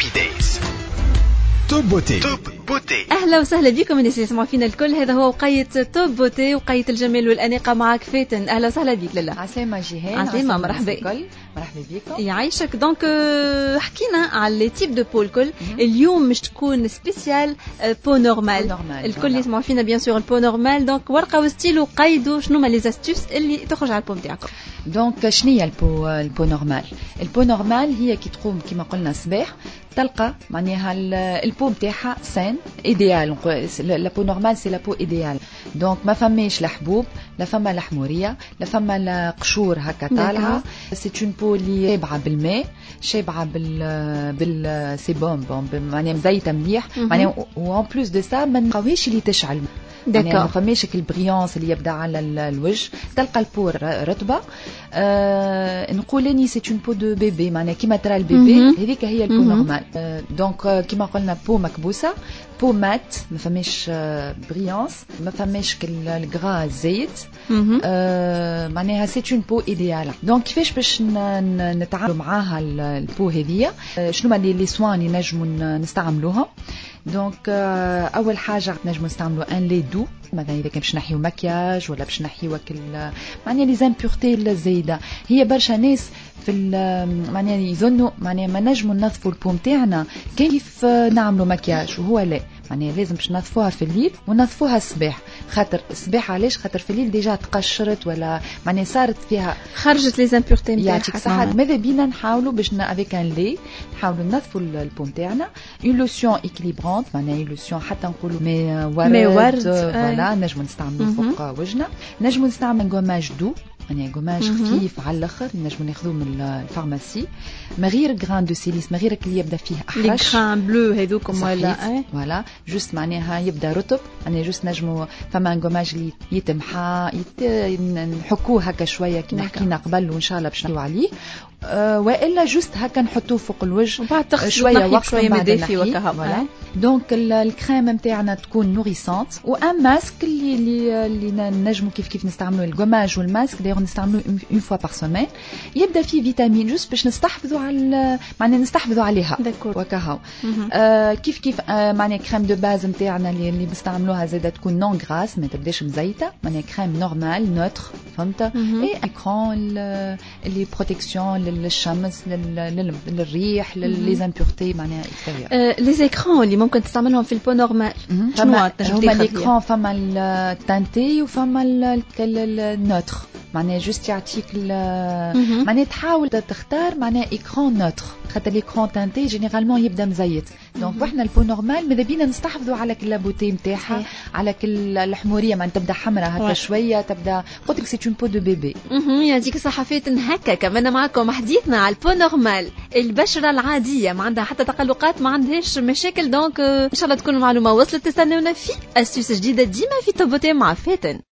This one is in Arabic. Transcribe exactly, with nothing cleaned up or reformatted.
Days. توب بوتي. توب بوتي. اهلا وسهلا بكم اللي يسمعوا فينا الكل. هذا هو وقية توب بوتي، وقية الجمال والاناقه معك فاتن. اهلا وسهلا بك. لاله عسلامة جيهان. عسلامة، مرحبا. مرحبا بكم. يعيشك. دونك حكينا على لي تيب دو بو الكل. اليوم مش تكون سبيسيال بو نورمال. الكل يسمعوا فينا بيان سور البو نورمال. دونك ورقه وستيل وقيدوا شنو ما لي زاستوس اللي تخرج على البو نتاعكم. دونك شنية البو البو نورمال؟ البو نورمال هي كي تقوم كما قلنا الصباح تلقى معناها البو نتاعها سان ايديال. لا بو نورمال سي لا بو ايديال. دونك ما فماش لا حبوب، لا فما لا حموريه، لا فما لا قشور هكا طالعه. سي اون بو اللي شابعه بالماء، شابعه بال بالسيبوم، معناها مزيته مليح معناها. وان بلوس دو سا ما نقاوهاش اللي تشعل، يعني ما فماش البريونس اللي يبدا على الوجه. تلقى البو رطبه. أه نقول اني سي اون بو دو بيبي، معناها كيما ترى البيبي هذيك هي البو نورمال. أه دونك كيما قلنا بو مكبوسه، بو مات، ما فماش بريونس، ما فماش الغرا الزيت. أه معناها سي اون بو ايديال. دونك كيفاش باش نتعاملوا معاها البو هذه؟ أه شنو هما لي سوان اللي نجموا نستعملوها؟ دونك اول حاجه نجموا نستعملوا ان لي دو، مثلا اذا كان باش نحيو مكياج ولا باش نحيو معناها لي زامبورتي الزايده. هي برشا ناس في معناها يظنوا معناها ما نجموا ننظفوا البو نتاعنا كيف نعملوا مكياج، وهو لا، معناها لازم باش ننظفوها في الليل وننظفوها الصباح. خاطر الصباح علاش؟ خاطر في الليل ديجا تقشرت ولا معناها صارت فيها خرجت لي زامبورتي نتاعها. يعطيك الصحه. ماذا بينا نحاولوا باش افيك ان لي نحاولوا ننظفوا البو نتاعنا. اون لوسيون ايكيليبرونت، معناها اون لوسيون حتى نقولوا مي ورد, مي ورد. فوالا نجموا نستعملوا فوق وجهنا. نجموا نستعمل غوماج دو، يعني غوماج خفيف على الاخر، نجموا ناخذوه من الفارماسي. ما غير غران دو سيليس، ما غير اللي يبدا فيه احرش، لي غران بلو هذوكم ولا فوالا جوست معناها يبدا رطب. يعني جوست نجموا فما غوماج اللي يتمحى يت... نحكوه هكا شويه كي حكينا قبل، وان شاء الله باش نحكيو عليه. أه والا جوست هكا نحطوه فوق الوجه وبعد تغسل شويه وقت شويه مدافي وكهو. فوالا دونك الكريم نتاعنا تكون نوريسانت. وان ماسك اللي اللي, اللي نجموا كيف كيف نستعملوا الغوماج والماسك داير نستعملوه اون فوا بار سيمين. يبدا فيه فيتامين جوست باش نستحفظوا على معناها نستحفظوا عليها وكهو. آه كيف كيف آه معناها كريم دو باز نتاعنا اللي اللي بنستعملوها زاده تكون نون غراس، ما تبداش مزيته، معناها كريم نورمال نوتر، فهمت؟ اي اكران اللي بروتيكسيون للشمس، للريح، للي زامبورتي معناها اكستيريور. لي زيكران اللي ممكن تستعملهم في البو نورمال شنو هما ليكران؟ فما التانتي وفما النوتر، معناها جوست يعطيك معناها تحاول تختار معناها اكران نوتر، خاطر ليكران تانتي جينيرالمون يبدا مزيت. دونك وحنا البو نورمال ماذا بينا نستحفظوا على اللابوتي نتاعها، على الحموريه معناها تبدا حمراء هكا شويه، تبدا قلت لك سي اون بو دو بيبي. يعطيك الصحه فاتن. هكا كمان معكم حديثنا على البو نورمال، البشره العاديه ما عندها حتى تقلقات، ما عندهاش مشاكل. دونك ان شاء الله تكون المعلومه وصلت. تستنونا في استيوس جديده ديما في توب بوتي مع فاتن.